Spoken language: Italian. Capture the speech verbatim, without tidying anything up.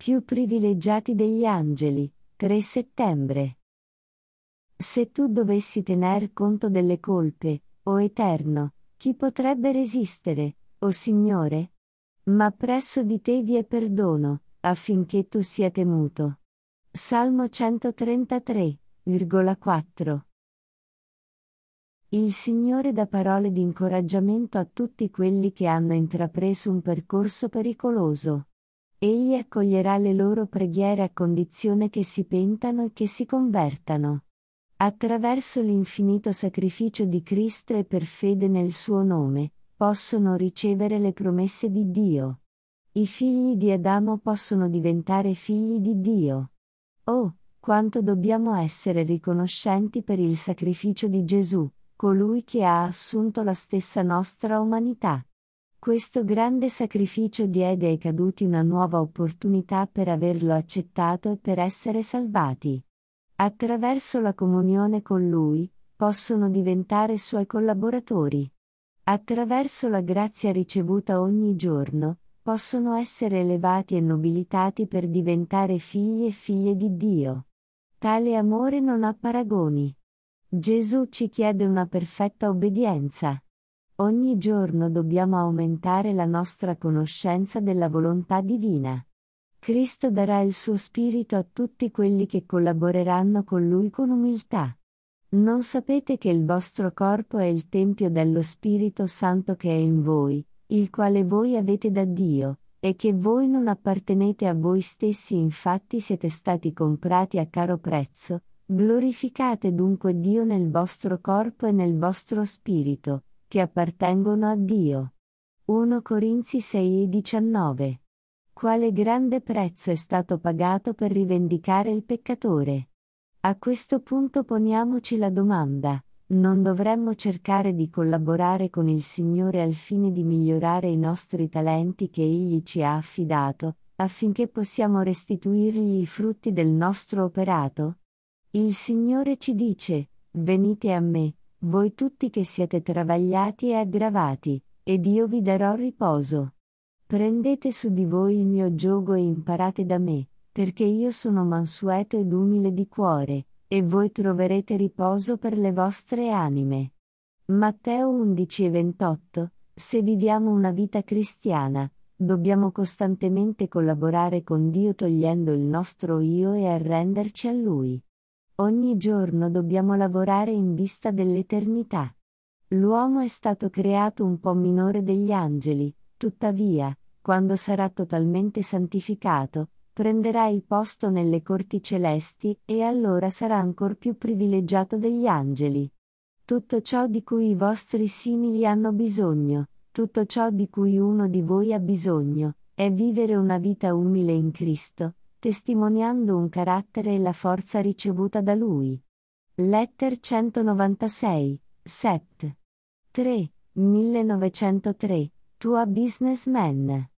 più privilegiati degli angeli, tre settembre. Se tu dovessi tener conto delle colpe, o Eterno, chi potrebbe resistere, o Signore? Ma presso di te vi è perdono, affinché tu sia temuto. Salmo centotrentatré, quattro. Il Signore dà parole di incoraggiamento a tutti quelli che hanno intrapreso un percorso pericoloso. Egli accoglierà le loro preghiere a condizione che si pentano e che si convertano. Attraverso l'infinito sacrificio di Cristo e per fede nel suo nome, possono ricevere le promesse di Dio. I figli di Adamo possono diventare figli di Dio. Oh, quanto dobbiamo essere riconoscenti per il sacrificio di Gesù, colui che ha assunto la stessa nostra umanità. Questo grande sacrificio diede ai caduti una nuova opportunità per averlo accettato e per essere salvati. Attraverso la comunione con Lui, possono diventare Suoi collaboratori. Attraverso la grazia ricevuta ogni giorno, possono essere elevati e nobilitati per diventare figli e figlie di Dio. Tale amore non ha paragoni. Gesù ci chiede una perfetta obbedienza. Ogni giorno dobbiamo aumentare la nostra conoscenza della volontà divina. Cristo darà il suo Spirito a tutti quelli che collaboreranno con Lui con umiltà. Non sapete che il vostro corpo è il Tempio dello Spirito Santo che è in voi, il quale voi avete da Dio, e che voi non appartenete a voi stessi, infatti siete stati comprati a caro prezzo. Glorificate dunque Dio nel vostro corpo e nel vostro spirito, che appartengono a Dio. primo Corinzi sei e diciannove. Quale grande prezzo è stato pagato per rivendicare il peccatore? A questo punto poniamoci la domanda: non dovremmo cercare di collaborare con il Signore al fine di migliorare i nostri talenti che Egli ci ha affidato, affinché possiamo restituirgli i frutti del nostro operato? Il Signore ci dice: venite a me, voi tutti che siete travagliati e aggravati, ed io vi darò riposo. Prendete su di voi il mio giogo e imparate da me, perché io sono mansueto ed umile di cuore, e voi troverete riposo per le vostre anime. Matteo undici e ventotto. Se viviamo una vita cristiana, dobbiamo costantemente collaborare con Dio togliendo il nostro io e arrenderci a Lui. Ogni giorno dobbiamo lavorare in vista dell'eternità. L'uomo è stato creato un po' minore degli angeli, tuttavia, quando sarà totalmente santificato, prenderà il posto nelle corti celesti e allora sarà ancor più privilegiato degli angeli. Tutto ciò di cui i vostri simili hanno bisogno, tutto ciò di cui uno di voi ha bisogno, è vivere una vita umile in Cristo, testimoniando un carattere e la forza ricevuta da Lui. Letter centonovantasei, sept. tre, millenovecentotre, Tua Businessman.